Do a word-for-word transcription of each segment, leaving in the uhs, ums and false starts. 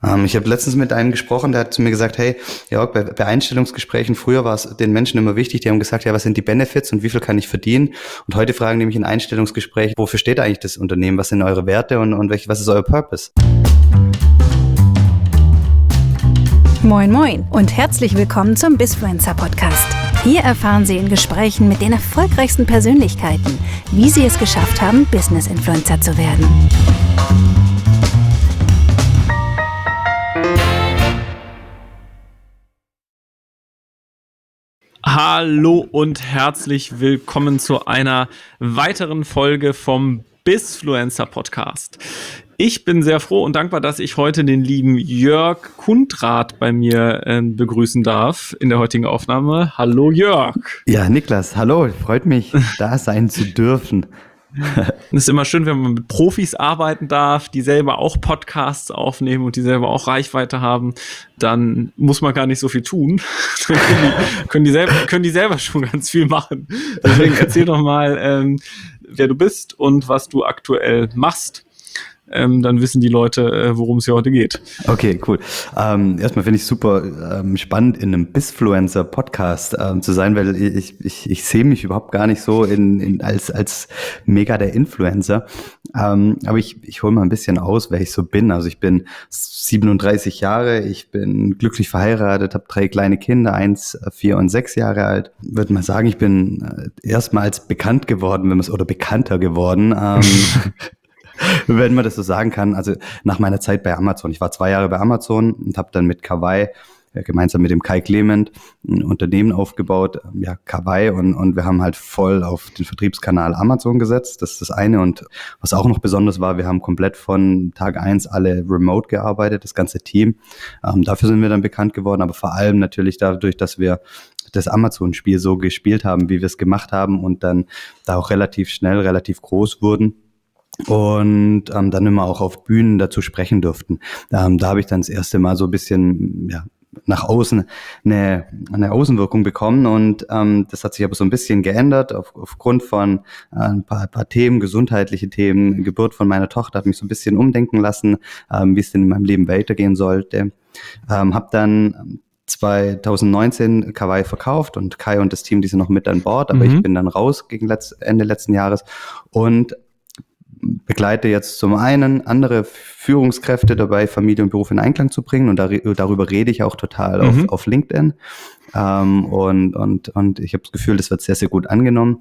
Ähm, ich habe letztens mit einem gesprochen, der hat zu mir gesagt, hey, Jörg, bei, bei Einstellungsgesprächen früher war es den Menschen immer wichtig, die haben gesagt, ja, was sind die Benefits und wie viel kann ich verdienen? Und heute fragen die mich in Einstellungsgesprächen, wofür steht eigentlich das Unternehmen? Was sind eure Werte und, und welch, was ist euer Purpose? Moin Moin und herzlich willkommen zum Bizfluencer Podcast. Hier erfahren Sie in Gesprächen mit den erfolgreichsten Persönlichkeiten, wie sie es geschafft haben, Business-Influencer zu werden. Hallo und herzlich willkommen zu einer weiteren Folge vom Bizfluencer Podcast. Ich bin sehr froh und dankbar, dass ich heute den lieben Jörg Kundrath bei mir äh, begrüßen darf in der heutigen Aufnahme. Hallo Jörg. Ja, Niklas, hallo, freut mich, da sein zu dürfen. Es ist immer schön, wenn man mit Profis arbeiten darf, die selber auch Podcasts aufnehmen und die selber auch Reichweite haben. Dann muss man gar nicht so viel tun. Dann können die, können die, selber, können die selber schon ganz viel machen. Deswegen erzähl doch mal, ähm, wer du bist und was du aktuell machst. Ähm, dann wissen die Leute, äh, worum es hier heute geht. Okay, cool. Ähm, erstmal finde ich super ähm, spannend, in einem Bizfluencer-Podcast ähm, zu sein, weil ich, ich, ich sehe mich überhaupt gar nicht so in, in, als, als mega der Influencer. Ähm, aber ich, ich hole mal ein bisschen aus, wer ich so bin. Also ich bin siebenunddreißig Jahre, ich bin glücklich verheiratet, habe drei kleine Kinder, eins, vier und sechs Jahre alt. Würde mal sagen, ich bin äh, erstmal als bekannt geworden, wenn man es oder bekannter geworden. Ähm, Wenn man das so sagen kann, also nach meiner Zeit bei Amazon. Ich war zwei Jahre bei Amazon und habe dann mit Kawai, äh, gemeinsam mit dem Kai Clement, ein Unternehmen aufgebaut, ja, Kawai, und, und wir haben halt voll auf den Vertriebskanal Amazon gesetzt. Das ist das eine. Und was auch noch besonders war, wir haben komplett von Tag eins alle remote gearbeitet, das ganze Team. Ähm, dafür sind wir dann bekannt geworden, aber vor allem natürlich dadurch, dass wir das Amazon-Spiel so gespielt haben, wie wir es gemacht haben und dann da auch relativ schnell, relativ groß wurden. Und ähm, dann immer auch auf Bühnen dazu sprechen durften. Ähm, da habe ich dann das erste Mal so ein bisschen ja, nach außen eine, eine Außenwirkung bekommen, und ähm, das hat sich aber so ein bisschen geändert auf, aufgrund von äh, ein paar, ein paar Themen, gesundheitliche Themen. Geburt von meiner Tochter hat mich so ein bisschen umdenken lassen, ähm, wie es denn in meinem Leben weitergehen sollte. Ähm, habe dann zwanzig neunzehn Kawai verkauft und Kai und das Team, die sind noch mit an Bord, aber mhm. ich bin dann raus gegen letzt, Ende letzten Jahres und begleite jetzt zum einen andere Führungskräfte dabei, Familie und Beruf in Einklang zu bringen, und dar- darüber rede ich auch total mhm. auf, auf LinkedIn, ähm, und, und, und ich habe das Gefühl, das wird sehr, sehr gut angenommen.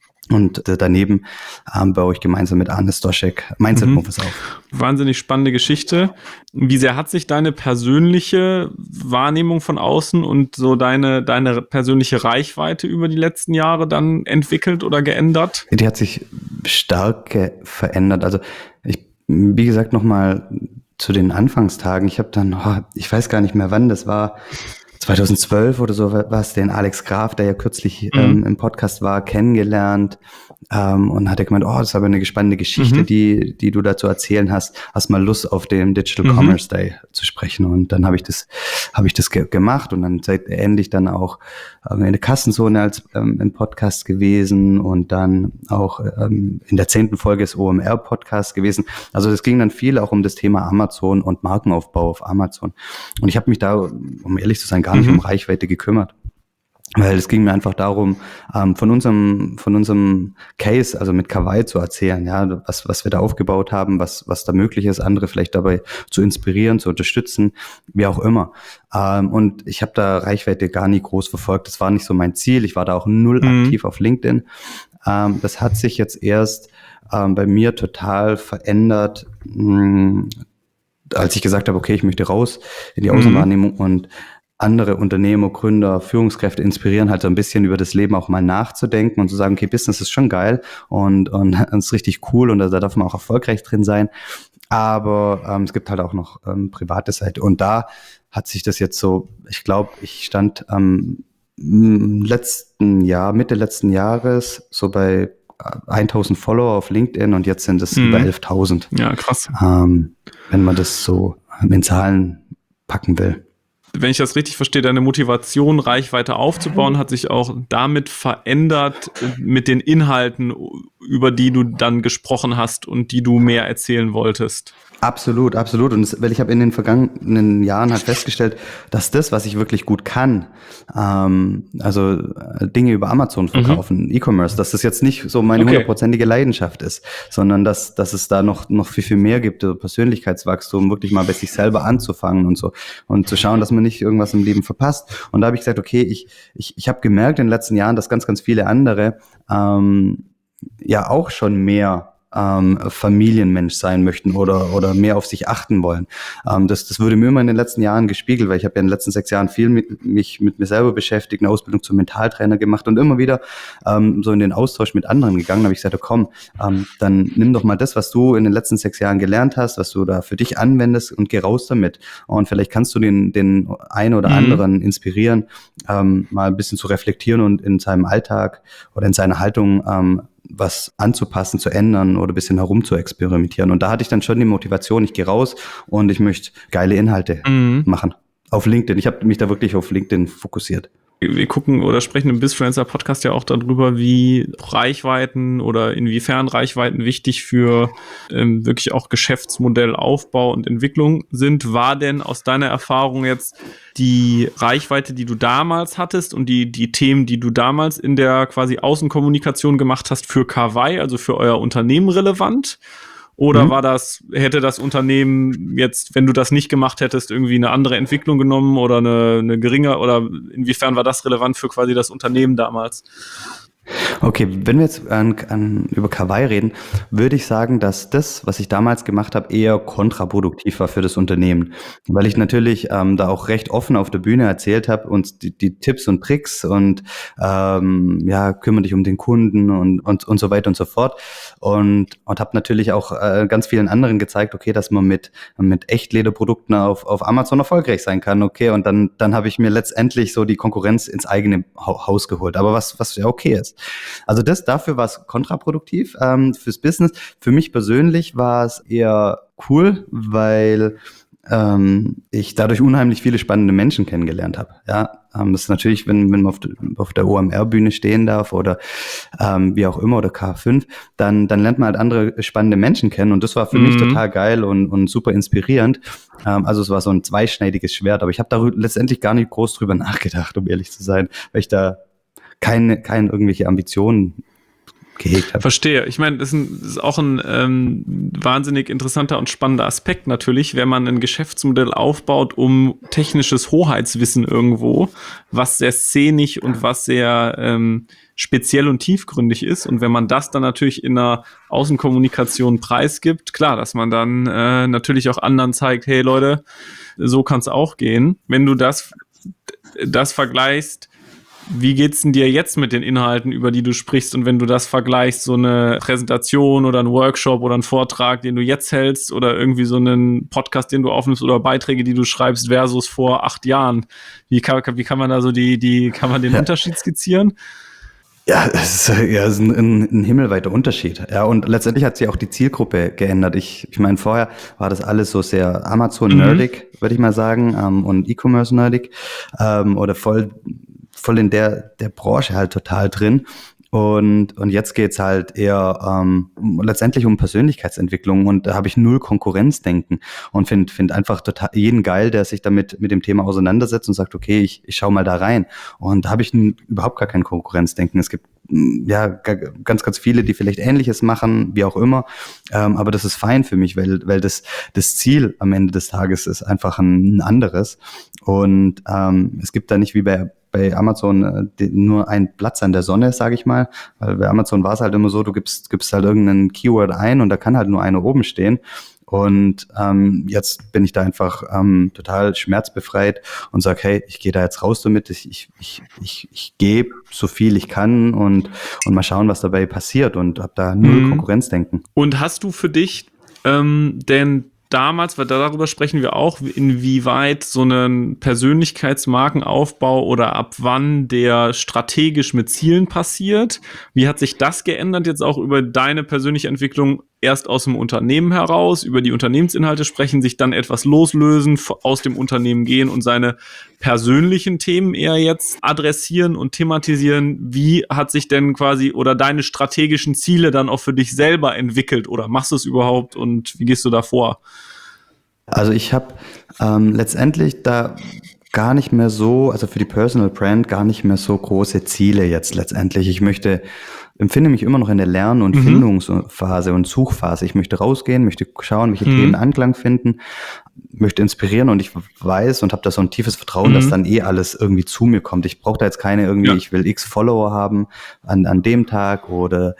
Und daneben ähm, baue ich gemeinsam mit Arne Stoschek Mindset Moves mhm. auf. Wahnsinnig spannende Geschichte. Wie sehr hat sich deine persönliche Wahrnehmung von außen und so deine, deine persönliche Reichweite über die letzten Jahre dann entwickelt oder geändert? Die hat sich stark ge- verändert. Also ich, wie gesagt, nochmal zu den Anfangstagen. Ich habe dann, oh, ich weiß gar nicht mehr wann, das war zwanzig zwölf oder so, was den Alex Graf, der ja kürzlich mhm. ähm, im Podcast war, kennengelernt, ähm, und hat er gemeint, oh, das ist aber eine spannende Geschichte, mhm. die die du da zu erzählen hast. Hast mal Lust, auf dem Digital mhm. Commerce Day zu sprechen? Und dann habe ich das habe ich das ge- gemacht und dann seit ähnlich dann auch ähm, in der Kassenzone als ähm, im Podcast gewesen und dann auch ähm, in der zehnten Folge des O M R-Podcasts gewesen. Also es ging dann viel auch um das Thema Amazon und Markenaufbau auf Amazon. Und ich habe mich da, um ehrlich zu sein, gar nicht mhm. um Reichweite gekümmert. Weil es ging mir einfach darum, ähm, von unserem von unserem Case, also mit Kawai zu erzählen, ja, was was wir da aufgebaut haben, was was da möglich ist, andere vielleicht dabei zu inspirieren, zu unterstützen, wie auch immer. Ähm, und ich habe da Reichweite gar nie groß verfolgt. Das war nicht so mein Ziel. Ich war da auch null mhm. aktiv auf LinkedIn. Ähm, das hat sich jetzt erst ähm, bei mir total verändert, mh, als ich gesagt habe, okay, ich möchte raus in die Außenwahrnehmung mhm. und andere Unternehmer, Gründer, Führungskräfte inspirieren, halt so ein bisschen über das Leben auch mal nachzudenken und zu sagen, okay, Business ist schon geil und und ist richtig cool und da darf man auch erfolgreich drin sein, aber ähm, es gibt halt auch noch ähm, private Seite, und da hat sich das jetzt so, ich glaube, ich stand am ähm, letzten Jahr, Mitte letzten Jahres so bei tausend Follower auf LinkedIn und jetzt sind es mhm. über elftausend. Ja, krass. Ähm, wenn man das so in Zahlen packen will. Wenn ich das richtig verstehe, deine Motivation, Reichweite aufzubauen, hat sich auch damit verändert mit den Inhalten, über die du dann gesprochen hast und die du mehr erzählen wolltest. Absolut, absolut. Und das, weil ich habe in den vergangenen Jahren halt festgestellt, dass das, was ich wirklich gut kann, ähm, also äh, Dinge über Amazon verkaufen, mhm. E-Commerce, dass das jetzt nicht so meine hundertprozentige okay. Leidenschaft ist, sondern dass, dass es da noch, noch viel, viel mehr gibt, so Persönlichkeitswachstum, wirklich mal bei sich selber anzufangen und so und zu schauen, dass man nicht irgendwas im Leben verpasst. Und da habe ich gesagt, okay, ich, ich, ich habe gemerkt in den letzten Jahren, dass ganz, ganz viele andere ähm, ja auch schon mehr Ähm, Familienmensch sein möchten oder oder mehr auf sich achten wollen. Ähm, das das wurde mir immer in den letzten Jahren gespiegelt, weil ich habe ja in den letzten sechs Jahren viel mit, mich mit mir selber beschäftigt, eine Ausbildung zum Mentaltrainer gemacht und immer wieder ähm, so in den Austausch mit anderen gegangen. Da habe ich gesagt, oh, komm, ähm, dann nimm doch mal das, was du in den letzten sechs Jahren gelernt hast, was du da für dich anwendest und geh raus damit. Und vielleicht kannst du den den einen oder mhm. anderen inspirieren, ähm, mal ein bisschen zu reflektieren und in seinem Alltag oder in seiner Haltung ähm, was anzupassen, zu ändern oder ein bisschen herum zu experimentieren. Und da hatte ich dann schon die Motivation, ich gehe raus und ich möchte geile Inhalte mhm. machen. Auf LinkedIn. Ich habe mich da wirklich auf LinkedIn fokussiert. Wir gucken oder sprechen im BizFluencer-Podcast ja auch darüber, wie Reichweiten oder inwiefern Reichweiten wichtig für ähm, wirklich auch Geschäftsmodellaufbau und Entwicklung sind. War denn aus deiner Erfahrung jetzt die Reichweite, die du damals hattest und die die Themen, die du damals in der quasi Außenkommunikation gemacht hast, für Kawai, also für euer Unternehmen relevant? Oder mhm. war das, hätte das Unternehmen jetzt, wenn du das nicht gemacht hättest, irgendwie eine andere Entwicklung genommen oder eine, eine geringe, oder inwiefern war das relevant für quasi das Unternehmen damals? Okay, wenn wir jetzt an, an, über Kawai reden, würde ich sagen, dass das, was ich damals gemacht habe, eher kontraproduktiv war für das Unternehmen. Weil ich natürlich ähm, da auch recht offen auf der Bühne erzählt habe und die, die Tipps und Tricks und ähm, ja, kümmere dich um den Kunden und, und, und so weiter und so fort. Und, und habe natürlich auch äh, ganz vielen anderen gezeigt, okay, dass man mit, mit Echtlederprodukten auf, auf Amazon erfolgreich sein kann. Okay, und dann, dann habe ich mir letztendlich so die Konkurrenz ins eigene Haus geholt. Aber was, was ja okay ist. Also das, dafür war es kontraproduktiv ähm, fürs Business. Für mich persönlich war es eher cool, weil ähm, ich dadurch unheimlich viele spannende Menschen kennengelernt habe. Ja, ähm, das ist natürlich, wenn, wenn man auf, de, auf der O M R-Bühne stehen darf oder ähm, wie auch immer oder K fünf, dann, dann lernt man halt andere spannende Menschen kennen und das war für mhm. mich total geil und, und super inspirierend. Ähm, also es war so ein zweischneidiges Schwert, aber ich habe da letztendlich gar nicht groß drüber nachgedacht, um ehrlich zu sein, weil ich da keine, keine irgendwelche Ambitionen gehegt habe. Verstehe. Ich meine, das ist, ein, das ist auch ein ähm, wahnsinnig interessanter und spannender Aspekt natürlich, wenn man ein Geschäftsmodell aufbaut, um technisches Hoheitswissen irgendwo, was sehr szenisch und was sehr ähm, speziell und tiefgründig ist. Und wenn man das dann natürlich in einer Außenkommunikation preisgibt, klar, dass man dann äh, natürlich auch anderen zeigt, hey Leute, so kann es auch gehen. Wenn du das, das vergleichst, wie geht's denn dir jetzt mit den Inhalten, über die du sprichst? Und wenn du das vergleichst, so eine Präsentation oder ein Workshop oder ein Vortrag, den du jetzt hältst oder irgendwie so einen Podcast, den du aufnimmst oder Beiträge, die du schreibst versus vor acht Jahren, wie kann, wie kann man da so die, die, kann man den ja. Unterschied skizzieren? Ja, es ist, ja, es ist ein, ein himmelweiter Unterschied. Ja, und letztendlich hat sich auch die Zielgruppe geändert. Ich, ich meine, vorher war das alles so sehr Amazon-nerdig, mhm. würde ich mal sagen, ähm, und E-Commerce-nerdig, ähm, oder voll voll in der der Branche halt total drin. Und und jetzt geht's halt eher ähm, letztendlich um Persönlichkeitsentwicklung und da habe ich null Konkurrenzdenken und finde find einfach total jeden geil, der sich damit mit dem Thema auseinandersetzt und sagt, okay, ich ich schau mal da rein. Und da habe ich n, überhaupt gar kein Konkurrenzdenken. Es gibt ja ganz ganz viele, die vielleicht Ähnliches machen, wie auch immer. Ähm, aber das ist fein für mich, weil weil das das Ziel am Ende des Tages ist einfach ein, ein anderes. Und ähm, es gibt da nicht wie bei bei Amazon äh, nur ein Platz an der Sonne, sage ich mal, weil bei Amazon war es halt immer so, du gibst gibst halt irgendeinen Keyword ein und da kann halt nur einer oben stehen und ähm, jetzt bin ich da einfach ähm, total schmerzbefreit und sag, hey, ich gehe da jetzt raus damit, ich ich ich ich, ich gebe so viel ich kann und und mal schauen, was dabei passiert und hab da null mhm. Konkurrenzdenken. Und hast du für dich ähm, denn damals, weil darüber sprechen wir auch, inwieweit so ein Persönlichkeitsmarkenaufbau oder ab wann der strategisch mit Zielen passiert. Wie hat sich das geändert jetzt auch über deine persönliche Entwicklung erst aus dem Unternehmen heraus, über die Unternehmensinhalte sprechen, sich dann etwas loslösen, aus dem Unternehmen gehen und seine persönlichen Themen eher jetzt adressieren und thematisieren? Wie hat sich denn quasi oder deine strategischen Ziele dann auch für dich selber entwickelt oder machst du es überhaupt und wie gehst du da vor? Also ich habe ähm, letztendlich da gar nicht mehr so, also für die Personal Brand gar nicht mehr so große Ziele jetzt letztendlich. Ich möchte, empfinde mich immer noch in der Lern- und Mhm. Findungsphase und Suchphase. Ich möchte rausgehen, möchte schauen, welche Mhm. Themen Anklang finden, möchte inspirieren und ich weiß und habe da so ein tiefes Vertrauen, Mhm. dass dann eh alles irgendwie zu mir kommt. Ich brauche da jetzt keine irgendwie, Ja. ich will x Follower haben an, an dem Tag oder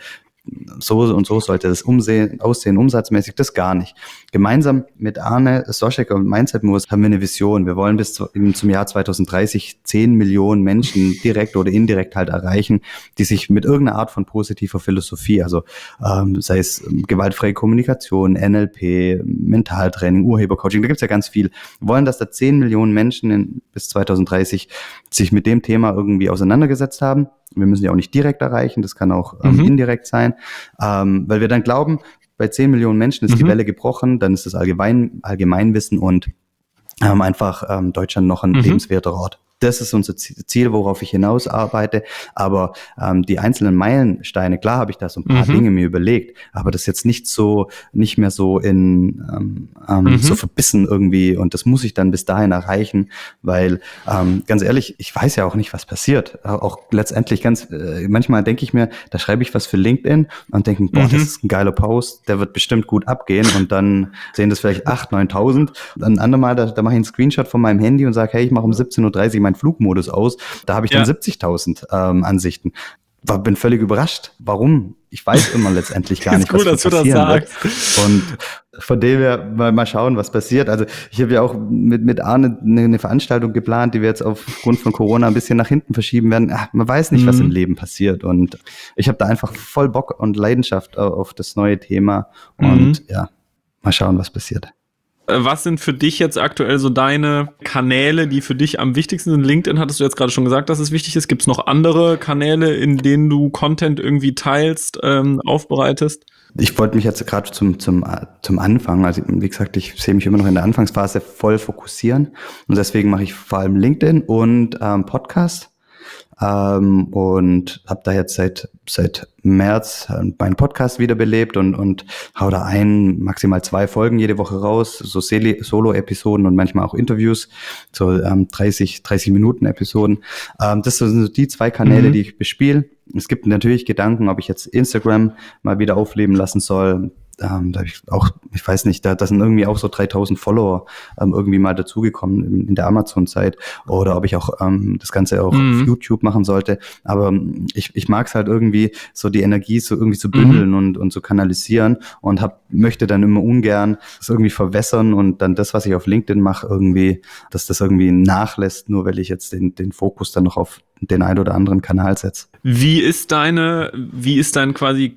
so und so sollte das umsehen, aussehen, umsatzmäßig, das gar nicht. Gemeinsam mit Arne Soschek und Mindset Moves haben wir eine Vision. Wir wollen bis zu, zum Jahr zwanzig dreißig zehn Millionen Menschen direkt oder indirekt halt erreichen, die sich mit irgendeiner Art von positiver Philosophie, also ähm, sei es ähm, gewaltfreie Kommunikation, N L P, Mentaltraining, Urhebercoaching, da gibt's ja ganz viel. Wir wollen, dass da zehn Millionen Menschen in, bis zwanzig dreißig sich mit dem Thema irgendwie auseinandergesetzt haben. Wir müssen ja auch nicht direkt erreichen, das kann auch ähm, Mhm. indirekt sein, ähm, weil wir dann glauben, bei zehn Millionen Menschen ist Mhm. die Welle gebrochen, dann ist das Allgemein, Allgemeinwissen und ähm, einfach ähm, Deutschland noch ein Mhm. lebenswerter Ort. Das ist unser Ziel, worauf ich hinaus arbeite. Aber ähm, die einzelnen Meilensteine, klar habe ich da so ein paar Mhm. Dinge mir überlegt, aber das jetzt nicht so, nicht mehr so in ähm, ähm, Mhm. so verbissen irgendwie. Und das muss ich dann bis dahin erreichen, weil ähm, ganz ehrlich, ich weiß ja auch nicht, was passiert. Auch letztendlich ganz, äh, manchmal denke ich mir, da schreibe ich was für LinkedIn und denke, boah, Mhm. das ist ein geiler Post, der wird bestimmt gut abgehen. Und dann sehen das vielleicht achttausend, neuntausend. Dann ein andermal, da, da mache ich einen Screenshot von meinem Handy und sage, hey, ich mache um siebzehn Uhr dreißig meinen Flugmodus aus. Da habe ich dann Ja. siebzigtausend ähm, Ansichten. War, bin völlig überrascht. Warum? Ich weiß immer letztendlich gar Ist nicht, cool, was dass du das passieren wird. sagst. Und von dem her mal, mal schauen, was passiert. Also ich habe ja auch mit, mit Arne eine, eine Veranstaltung geplant, die wir jetzt aufgrund von Corona ein bisschen nach hinten verschieben werden. Ach, man weiß nicht, Mhm. was im Leben passiert. Und ich habe da einfach voll Bock und Leidenschaft auf, auf das neue Thema. Und Mhm. ja, mal schauen, was passiert. Was sind für dich jetzt aktuell so deine Kanäle, die für dich am wichtigsten sind? LinkedIn hattest du jetzt gerade schon gesagt, dass es wichtig ist. Gibt es noch andere Kanäle, in denen du Content irgendwie teilst, ähm, aufbereitest? Ich wollte mich jetzt gerade zum, zum, zum Anfang, also wie gesagt, ich sehe mich immer noch in der Anfangsphase voll fokussieren und deswegen mache ich vor allem LinkedIn und ähm, Podcast. Ähm, und habe da jetzt seit seit März äh, meinen Podcast wiederbelebt und und hau da ein, maximal zwei Folgen jede Woche raus, so Solo-Episoden und manchmal auch Interviews, so ähm, dreißig Minuten Episoden. Ähm, das sind so die zwei Kanäle, Mhm. die ich bespiele. Es gibt natürlich Gedanken, ob ich jetzt Instagram mal wieder aufleben lassen soll. Ähm, da hab ich auch, ich weiß nicht, da, da sind irgendwie auch so dreitausend Follower ähm, irgendwie mal dazugekommen in, in der Amazon-Zeit oder ob ich auch ähm, das Ganze auch Mhm. auf YouTube machen sollte. Aber ähm, ich, ich mag es halt irgendwie, so die Energie so irgendwie zu bündeln Mhm. und, und zu kanalisieren und hab, möchte dann immer ungern das irgendwie verwässern und dann das, was ich auf LinkedIn mache, irgendwie, dass das irgendwie nachlässt, nur weil ich jetzt den, den Fokus dann noch auf den ein oder anderen Kanal setze. Wie ist deine, wie ist dein quasi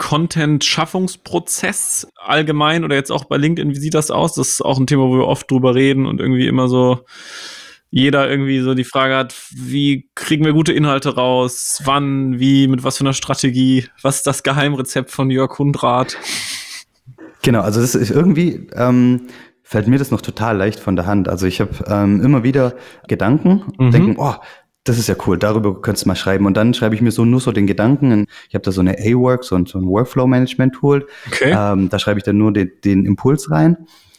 Content-Schaffungsprozess allgemein oder jetzt auch bei LinkedIn? Wie sieht das aus? Das ist auch ein Thema, wo wir oft drüber reden und irgendwie immer so jeder irgendwie so die Frage hat, wie kriegen wir gute Inhalte raus? Wann? Wie? Mit was für einer Strategie? Was ist das Geheimrezept von Jörg Hundrath? Genau, also das ist irgendwie, ähm, fällt mir das noch total leicht von der Hand. Also ich habe ähm, immer wieder Gedanken, Mhm. denken, oh, das ist ja cool, darüber könntest du mal schreiben. Und dann schreibe ich mir so nur so den Gedanken. Ich habe da so eine A-Work, so ein, so ein Workflow-Management-Tool. Okay. Ähm, da schreibe ich dann nur den, den Impuls rein.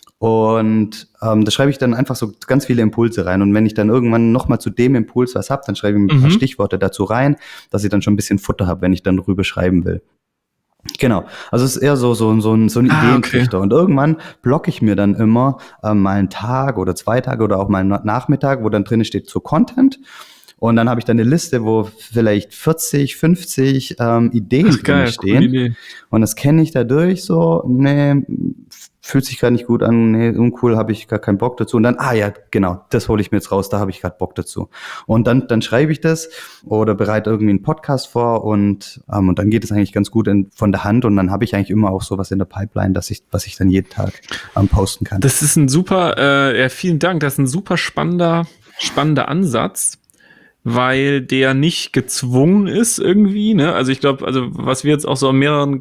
Und ähm, da schreibe ich dann einfach so ganz viele Impulse rein. Und wenn ich dann irgendwann nochmal zu dem Impuls was habe, dann schreibe ich ein paar Mhm. Stichworte dazu rein, dass ich dann schon ein bisschen Futter habe, wenn ich dann drüber schreiben will. Genau, also es ist eher so so so ein so ein Ah, Ideentrichter und irgendwann blocke ich mir dann immer ähm, mal einen Tag oder zwei Tage oder auch mal einen Nachmittag, wo dann drin steht so Content und dann habe ich dann eine Liste, wo vielleicht vierzig, fünfzig ähm, Ideen Ach, drin geil, coole stehen Idee. und das kenne ich dadurch so, nee, fühlt sich gerade nicht gut an, nee, uncool, habe ich gar keinen Bock dazu und dann, ah ja, genau, das hole ich mir jetzt raus, da habe ich gerade Bock dazu und dann dann schreibe ich das oder bereite irgendwie einen Podcast vor und ähm, und dann geht es eigentlich ganz gut in, von der Hand und dann habe ich eigentlich immer auch sowas in der Pipeline, dass ich was ich dann jeden Tag ähm, posten kann. Das ist ein super, äh, ja, vielen Dank, das ist ein super spannender, spannender Ansatz, weil der nicht gezwungen ist irgendwie, ne? Also ich glaube, also was wir jetzt auch so an mehreren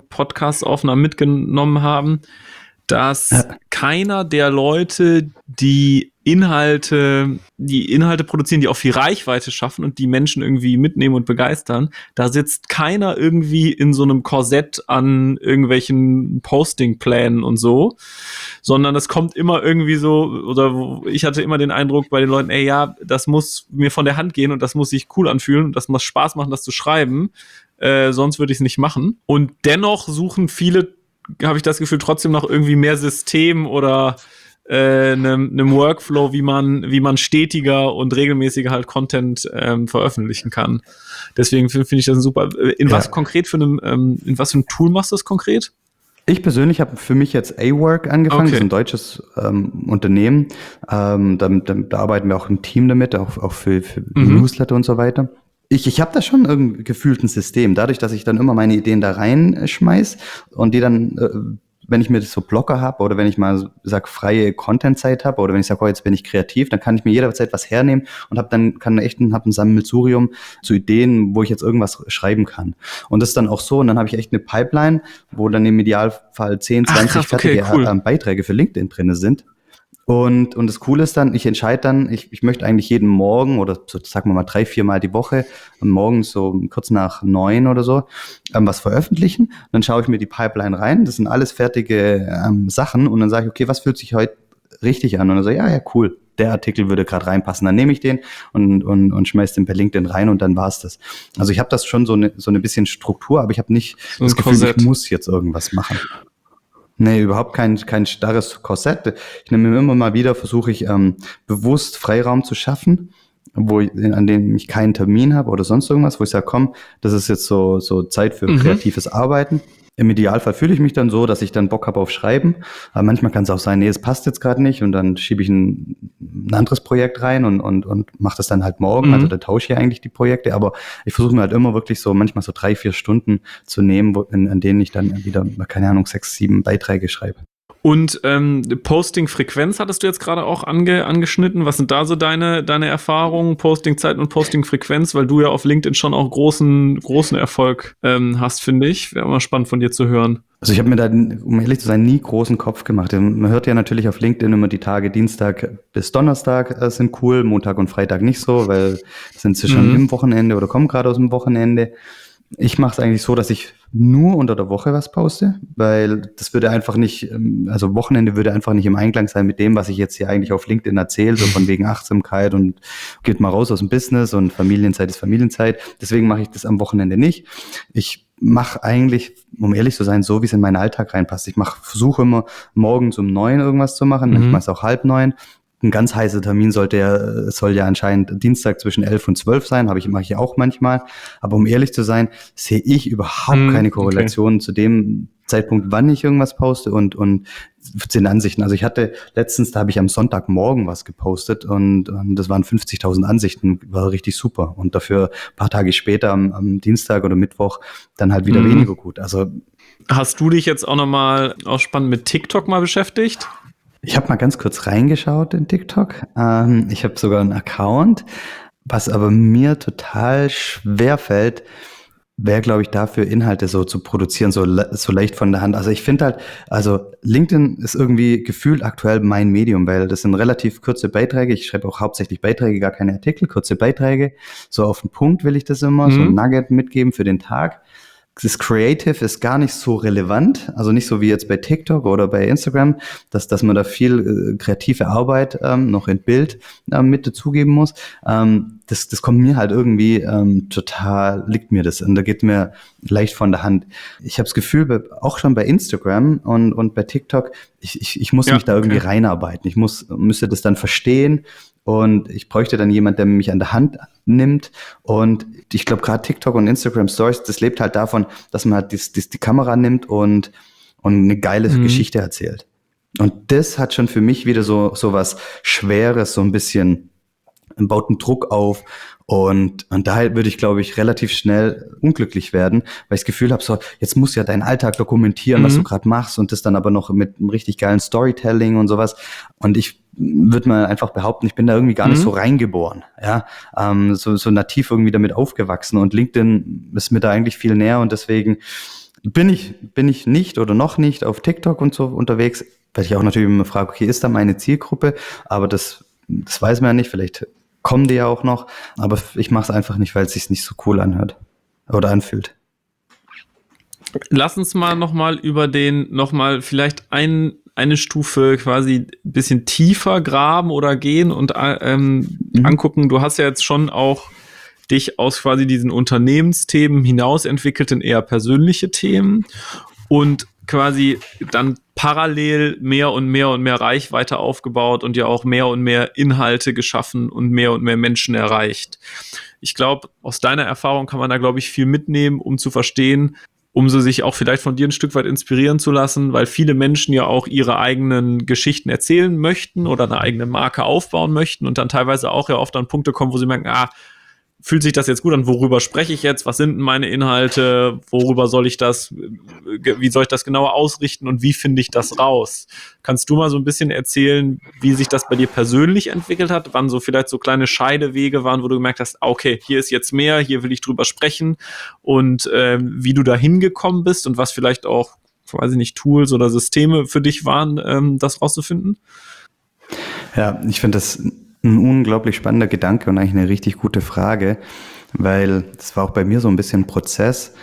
Podcast-Aufnahmen mitgenommen haben, dass Ja. keiner der Leute, die Inhalte, die Inhalte produzieren, die auch viel Reichweite schaffen und die Menschen irgendwie mitnehmen und begeistern. Da sitzt keiner irgendwie in so einem Korsett an irgendwelchen Postingplänen und so, sondern es kommt immer irgendwie so, oder ich hatte immer den Eindruck bei den Leuten, ey, ja, das muss mir von der Hand gehen und das muss sich cool anfühlen und das muss Spaß machen, das zu schreiben, äh, sonst würde ich es nicht machen. Und dennoch suchen viele, habe ich das Gefühl, trotzdem noch irgendwie mehr System oder einem, einem Workflow, wie man, wie man stetiger und regelmäßiger halt Content ähm, veröffentlichen kann. Deswegen finde find ich das super. In Ja. was konkret für einem, ähm, in was für einem Tool machst du das konkret? Ich persönlich habe für mich jetzt A-Work angefangen, Okay. das ist ein deutsches ähm, Unternehmen. Ähm, da, da, da arbeiten wir auch im Team damit, auch, auch für, für Mhm. Newsletter und so weiter. Ich, ich habe da schon irgendwie gefühlt ein System, dadurch, dass ich dann immer meine Ideen da reinschmeiß und die dann, äh, wenn ich mir das so Blocker habe oder wenn ich mal sag freie Content-Zeit habe oder wenn ich sage, oh, jetzt bin ich kreativ, dann kann ich mir jederzeit was hernehmen und habe dann kann echt ein, hab ein Sammelsurium zu Ideen, wo ich jetzt irgendwas schreiben kann. Und das ist dann auch so und dann habe ich echt eine Pipeline, wo dann im Idealfall zehn, Ach, zwanzig krass, okay, fertige cool. äh, Beiträge für LinkedIn drin sind. Und, und das Coole ist dann, ich entscheide dann, ich, ich möchte eigentlich jeden Morgen oder so, sagen wir mal drei, vier Mal die Woche, morgens so kurz nach neun oder so, ähm, was veröffentlichen. Dann schaue ich mir die Pipeline rein. Das sind alles fertige ähm, Sachen. Und dann sage ich, okay, was fühlt sich heute richtig an? Und dann sage ich, ja, ja, cool, der Artikel würde gerade reinpassen. Dann nehme ich den und, und, und schmeiß den per LinkedIn rein und dann war's das. Also ich habe das schon so eine, so eine bisschen Struktur, aber ich habe nicht So ein das Gefühl, Korsett. ich muss jetzt irgendwas machen. Nee, überhaupt kein, kein starres Korsett. Ich nehme mir immer mal wieder, versuche ich ähm, bewusst Freiraum zu schaffen, wo ich, an dem ich keinen Termin habe oder sonst irgendwas, wo ich sage, komm, das ist jetzt so, so Zeit für Mhm. kreatives Arbeiten. Im Idealfall fühle ich mich dann so, dass ich dann Bock habe auf Schreiben. Aber manchmal kann es auch sein, nee, es passt jetzt gerade nicht und dann schiebe ich ein, ein anderes Projekt rein und, und, und mache das dann halt morgen. Mhm. Also da tausche ich eigentlich die Projekte. Aber ich versuche mir halt immer wirklich so manchmal so drei, vier Stunden zu nehmen, wo, in, an denen ich dann wieder, keine Ahnung, sechs, sieben Beiträge schreibe. Und ähm, Posting-Frequenz hattest du jetzt gerade auch ange, angeschnitten. Was sind da so deine, deine Erfahrungen, Posting-Zeit und Posting-Frequenz? Weil du ja auf LinkedIn schon auch großen, großen Erfolg ähm, hast, finde ich. Wäre mal spannend von dir zu hören. Also ich habe mir da, um ehrlich zu sein, nie großen Kopf gemacht. Man hört ja natürlich auf LinkedIn immer die Tage Dienstag bis Donnerstag äh, sind cool, Montag und Freitag nicht so, weil sind sie schon Mhm. im Wochenende oder kommen gerade aus dem Wochenende. Ich mache es eigentlich so, dass ich nur unter der Woche was poste, weil das würde einfach nicht, ähm, also Wochenende würde einfach nicht im Einklang sein mit dem, was ich jetzt hier eigentlich auf LinkedIn erzähle, so von wegen Achtsamkeit und geht mal raus aus dem Business und Familienzeit ist Familienzeit. Deswegen mache ich das am Wochenende nicht. Ich mache eigentlich, um ehrlich zu sein, so wie es in meinen Alltag reinpasst. Ich mache, versuche immer morgens um neun irgendwas zu machen, Mhm. manchmal ist es auch halb neun. Ein ganz heißer Termin sollte ja, soll ja anscheinend Dienstag zwischen elf und zwölf sein, habe ich, mache ich auch manchmal. Aber um ehrlich zu sein, sehe ich überhaupt Mhm, keine okay. Korrelation zu dem Zeitpunkt, wann ich irgendwas poste und, und zu den Ansichten. Also ich hatte letztens, da habe ich am Sonntagmorgen was gepostet und, und das waren fünfzigtausend Ansichten, war richtig super. Und dafür ein paar Tage später am, am Dienstag oder Mittwoch dann halt wieder Mhm. weniger gut. Also Hast du dich jetzt auch nochmal auch spannend mit TikTok mal beschäftigt? ich habe mal ganz kurz reingeschaut in TikTok. Ähm, ich habe sogar einen Account. Was aber mir total schwer fällt, wäre, glaube ich, dafür Inhalte so zu produzieren, so, le- so leicht von der Hand. Also ich finde halt, also LinkedIn ist irgendwie gefühlt aktuell mein Medium, weil das sind relativ kurze Beiträge. Ich schreibe auch hauptsächlich Beiträge, gar keine Artikel, kurze Beiträge. So auf den Punkt will ich das immer, so ein Mhm. Nugget mitgeben für den Tag. Das Creative ist gar nicht so relevant, also nicht so wie jetzt bei TikTok oder bei Instagram, dass, dass man da viel äh, kreative Arbeit ähm, noch in Bild ähm, mit dazugeben muss. Ähm, das, das kommt mir halt irgendwie ähm, total, liegt mir das und da geht mir leicht von der Hand. Ich habe das Gefühl, bei, auch schon bei Instagram und, und bei TikTok, ich, ich, ich muss Ja, mich da irgendwie okay. reinarbeiten. Ich muss, müsste das dann verstehen. Und ich bräuchte dann jemand, der mich an der Hand nimmt. Und ich glaube, gerade TikTok und Instagram Stories, das lebt halt davon, dass man halt dies, dies, die Kamera nimmt und, und eine geile Mhm. Geschichte erzählt. Und das hat schon für mich wieder so, so was Schweres, so ein bisschen, baut einen Druck auf. Und, und daher würde ich, glaube ich, relativ schnell unglücklich werden, weil ich das Gefühl habe, so, jetzt musst du ja deinen Alltag dokumentieren, was Mhm. du gerade machst und das dann aber noch mit einem richtig geilen Storytelling und sowas. Und ich würde mal einfach behaupten, ich bin da irgendwie gar nicht Mhm. so reingeboren, ja, ähm, so, so nativ irgendwie damit aufgewachsen und LinkedIn ist mir da eigentlich viel näher und deswegen bin ich, bin ich nicht oder noch nicht auf TikTok und so unterwegs, weil ich auch natürlich immer frage, okay, ist da meine Zielgruppe? Aber das das weiß man ja nicht, vielleicht kommen die ja auch noch, aber ich mache es einfach nicht, weil es sich nicht so cool anhört oder anfühlt. Lass uns mal nochmal über den, nochmal vielleicht ein, eine Stufe quasi ein bisschen tiefer graben oder gehen und ähm, mhm. angucken. Du hast ja jetzt schon auch dich aus quasi diesen Unternehmensthemen hinaus entwickelt in eher persönliche Themen und quasi dann parallel mehr und mehr und mehr Reichweite aufgebaut und ja auch mehr und mehr Inhalte geschaffen und mehr und mehr Menschen erreicht. Ich glaube, aus deiner Erfahrung kann man da, glaube ich, viel mitnehmen, um zu verstehen, um so sich auch vielleicht von dir ein Stück weit inspirieren zu lassen, weil viele Menschen ja auch ihre eigenen Geschichten erzählen möchten oder eine eigene Marke aufbauen möchten und dann teilweise auch ja oft an Punkte kommen, wo sie merken, ah, fühlt sich das jetzt gut an, worüber spreche ich jetzt, was sind denn meine Inhalte, worüber soll ich das, wie soll ich das genauer ausrichten und wie finde ich das raus? Kannst du mal so ein bisschen erzählen, wie sich das bei dir persönlich entwickelt hat, wann so vielleicht so kleine Scheidewege waren, wo du gemerkt hast, okay, hier ist jetzt mehr, hier will ich drüber sprechen und ähm, wie du da hingekommen bist und was vielleicht auch, weiß ich nicht, Tools oder Systeme für dich waren, ähm, das rauszufinden? Ja, ich finde das ein unglaublich spannender Gedanke und eigentlich eine richtig gute Frage, weil das war auch bei mir so ein bisschen ein Prozess,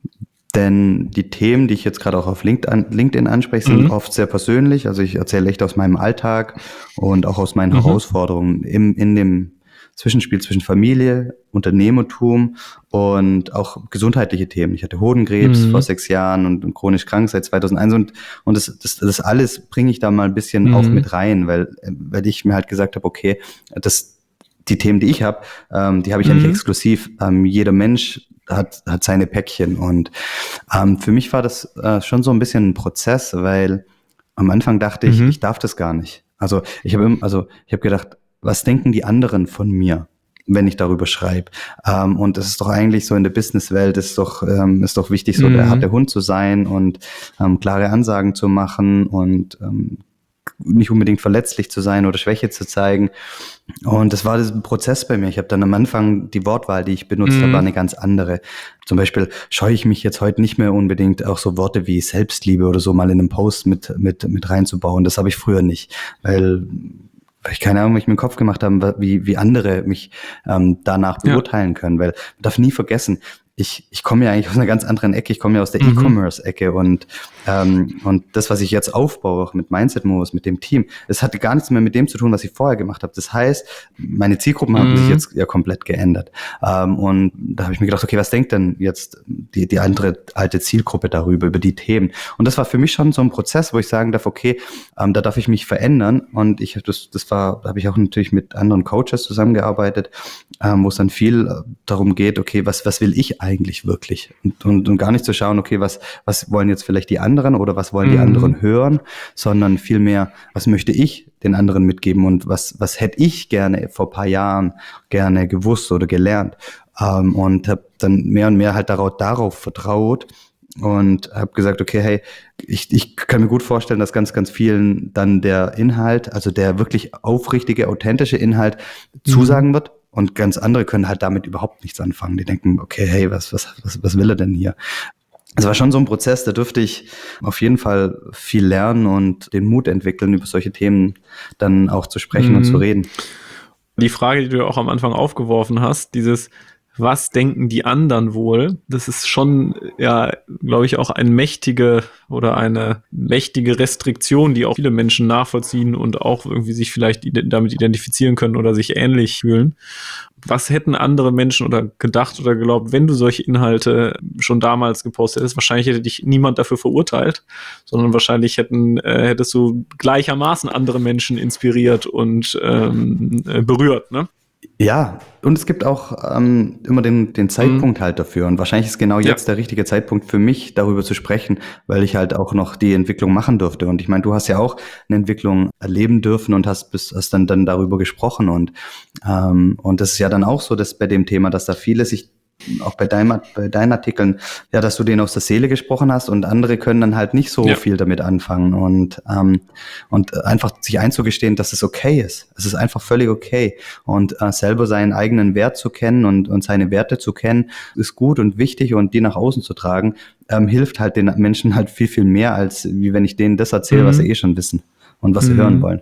denn die Themen, die ich jetzt gerade auch auf LinkedIn anspreche, sind mhm. oft sehr persönlich, also ich erzähle echt aus meinem Alltag und auch aus meinen mhm. Herausforderungen im, in dem Zwischenspiel zwischen Familie, Unternehmertum und auch gesundheitliche Themen. Ich hatte Hodenkrebs mhm. vor sechs Jahren und, und chronisch krank seit zweitausendeins und, und das, das, das alles bringe ich da mal ein bisschen mhm. auch mit rein, weil, weil ich mir halt gesagt habe, okay, das, die Themen, die ich habe, ähm, die habe ich mhm. ja nicht exklusiv. Ähm, jeder Mensch hat, hat seine Päckchen und ähm, für mich war das äh, schon so ein bisschen ein Prozess, weil am Anfang dachte ich, mhm. ich darf das gar nicht. Also ich habe also ich habe gedacht, was denken die anderen von mir, wenn ich darüber schreibe? Ähm, und es ist doch eigentlich so in der Businesswelt, ist doch ähm, ist doch wichtig, so mhm. der harte Hund zu sein und ähm, klare Ansagen zu machen und ähm, nicht unbedingt verletzlich zu sein oder Schwäche zu zeigen. Und das war ein Prozess bei mir. Ich habe dann am Anfang die Wortwahl, die ich benutzt mhm. habe, war eine ganz andere. Zum Beispiel scheue ich mich jetzt heute nicht mehr unbedingt, auch so Worte wie Selbstliebe oder so mal in einem Post mit mit mit reinzubauen. Das habe ich früher nicht, weil weil ich keine Ahnung, wie ich mir den Kopf gemacht habe, wie wie andere mich ähm, danach beurteilen ja. können. Weil man darf nie vergessen, ich ich komme ja eigentlich aus einer ganz anderen Ecke. Ich komme ja aus der mhm. E-Commerce-Ecke und ähm, und das, was ich jetzt aufbaue, auch mit Mindset Moves, mit dem Team, es hatte gar nichts mehr mit dem zu tun, was ich vorher gemacht habe. Das heißt, meine Zielgruppen mhm. haben sich jetzt ja komplett geändert. Ähm, und da habe ich mir gedacht, okay, was denkt denn jetzt die die andere alte Zielgruppe darüber, über die Themen? Und das war für mich schon so ein Prozess, wo ich sagen darf, okay, ähm, da darf ich mich verändern. Und ich das das war, da habe ich auch natürlich mit anderen Coaches zusammengearbeitet, ähm, wo es dann viel darum geht, okay, was was will ich eigentlich wirklich und, und, und gar nicht zu schauen, okay, was was wollen jetzt vielleicht die anderen oder was wollen die mhm. anderen hören, sondern vielmehr, was möchte ich den anderen mitgeben und was was hätte ich gerne vor ein paar Jahren gerne gewusst oder gelernt ähm, und habe dann mehr und mehr halt darauf, darauf vertraut und habe gesagt, okay, hey, ich, ich kann mir gut vorstellen, dass ganz, ganz vielen dann der Inhalt, also der wirklich aufrichtige, authentische Inhalt mhm. zusagen wird. Und ganz andere können halt damit überhaupt nichts anfangen. Die denken, okay, hey, was, was, was, was will er denn hier? Es war schon so ein Prozess, da dürfte ich auf jeden Fall viel lernen und den Mut entwickeln, über solche Themen dann auch zu sprechen mhm. und zu reden. Die Frage, die du auch am Anfang aufgeworfen hast, dieses, was denken die anderen wohl? Das ist schon, ja, glaube ich, auch eine mächtige oder eine mächtige Restriktion, die auch viele Menschen nachvollziehen und auch irgendwie sich vielleicht damit identifizieren können oder sich ähnlich fühlen. Was hätten andere Menschen oder gedacht oder geglaubt, wenn du solche Inhalte schon damals gepostet hättest? Wahrscheinlich hätte dich niemand dafür verurteilt, sondern wahrscheinlich hätten, äh, hättest du gleichermaßen andere Menschen inspiriert und ähm, äh, berührt, ne? Ja, und es gibt auch ähm, immer den, den Zeitpunkt mhm. halt dafür. Und wahrscheinlich ist genau jetzt ja. der richtige Zeitpunkt für mich, darüber zu sprechen, weil ich halt auch noch die Entwicklung machen durfte. Und ich meine, du hast ja auch eine Entwicklung erleben dürfen und hast, bis, hast dann, dann darüber gesprochen. Und, ähm, und das ist ja dann auch so, dass bei dem Thema, dass da viele sich auch bei, deinem, bei deinen Artikeln, ja, dass du denen aus der Seele gesprochen hast und andere können dann halt nicht so ja. viel damit anfangen und ähm, und einfach sich einzugestehen, dass es okay ist. Es ist einfach völlig okay und äh, selber seinen eigenen Wert zu kennen und und seine Werte zu kennen, ist gut und wichtig und die nach außen zu tragen, ähm, hilft halt den Menschen halt viel, viel mehr, als wie wenn ich denen das erzähle, mhm. was sie eh schon wissen und was sie mhm. hören wollen.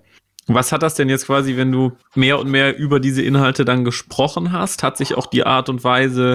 Was hat das denn jetzt quasi, wenn du mehr und mehr über diese Inhalte dann gesprochen hast? Hat sich auch die Art und Weise,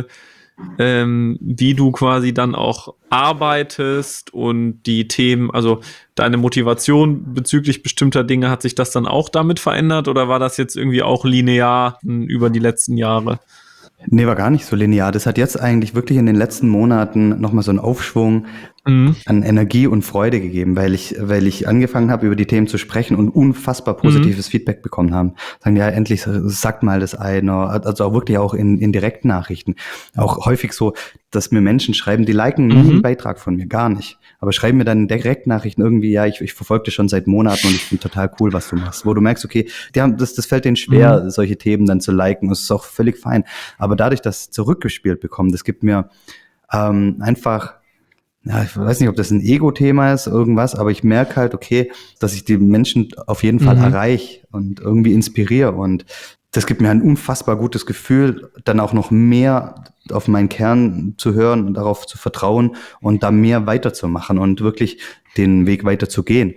ähm, wie du quasi dann auch arbeitest und die Themen, also deine Motivation bezüglich bestimmter Dinge, hat sich das dann auch damit verändert oder war das jetzt irgendwie auch linear m, über die letzten Jahre? Nee, war gar nicht so linear. Das hat jetzt eigentlich wirklich in den letzten Monaten nochmal so einen Aufschwung Mhm. an Energie und Freude gegeben, weil ich, weil ich angefangen habe, über die Themen zu sprechen und unfassbar positives mhm. Feedback bekommen haben. Sagen, ja, endlich sagt mal das einer, also auch wirklich auch in, in Direktnachrichten. Auch häufig so, dass mir Menschen schreiben, die liken mhm. nie einen Beitrag von mir, gar nicht. Aber schreiben mir dann in Direktnachrichten irgendwie, ja, ich, ich verfolge dich schon seit Monaten und ich finde total cool, was du machst. Wo du merkst, okay, die haben, das, das fällt denen schwer, mhm. solche Themen dann zu liken. Das ist auch völlig fein. Aber dadurch, dass sie zurückgespielt bekommen, das gibt mir ähm, einfach, ja, ich weiß nicht, ob das ein Ego-Thema ist, irgendwas, aber ich merke halt, okay, dass ich die Menschen auf jeden Fall mhm. erreiche und irgendwie inspiriere. Und das gibt mir ein unfassbar gutes Gefühl, dann auch noch mehr auf meinen Kern zu hören und darauf zu vertrauen und da mehr weiterzumachen und wirklich den Weg weiter zu gehen.